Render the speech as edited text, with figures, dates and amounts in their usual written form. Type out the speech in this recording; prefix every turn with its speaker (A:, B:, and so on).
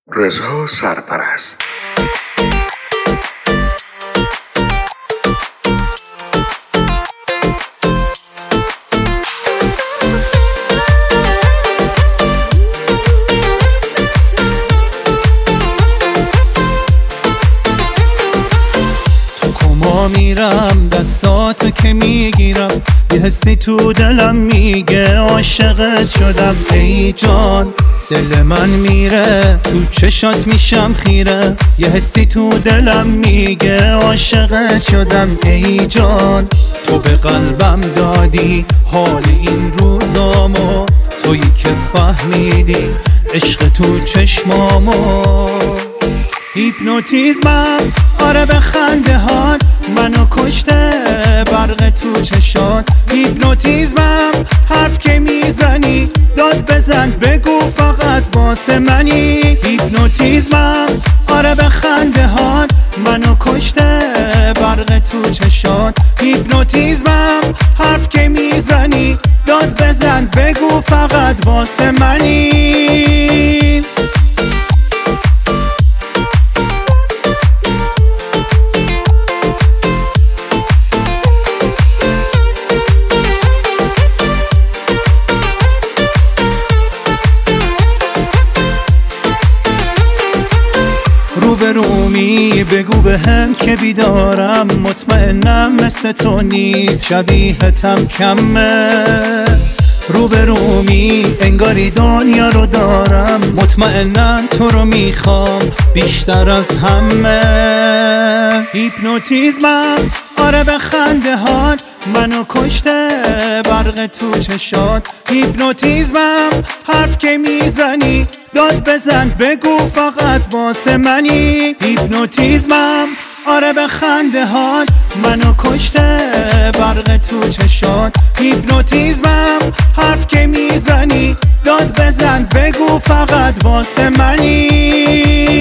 A: رضا سرپرست.
B: میرم دستاتو که میگیرم، یه حسی تو دلم میگه عاشقت شدم. ای جان دل من میره تو چشات میشم خیره، یه حسی تو دلم میگه عاشقت شدم. ای جان تو به قلبم دادی حال این روزامو، تویی که فهمیدی عشق تو چشمامو. هیپنوتیزمم آره به خنده هات منو کشته، برق تو چشات. هیپنوتیزمم حرف که میزنی داد بزن بگو فقط واسه منی. هیپنوتیزمم آره به خنده هات منو کشته، برق تو چشات. هیپنوتیزمم حرف که میزنی داد بزن بگو فقط واسه منی. رومی بگو به هم که بیدارم، مطمئنم مثل تو نیست شبیهتم کمه. رومی انگاری دنیا رو دارم، مطمئنم تو رو میخوام بیشتر از همه. هیپنوتیزمم آره به خنده هات منو کشته، برق تو چشات. هیپنوتیزمم حرف که میزنی داد بزن بگو فقط واسه منی. هیپنوتیزمم آره به خنده هات منو کشته، برق تو چشات. هیپنوتیزمم حرف که میزنی داد بزن بگو فقط واسه منی.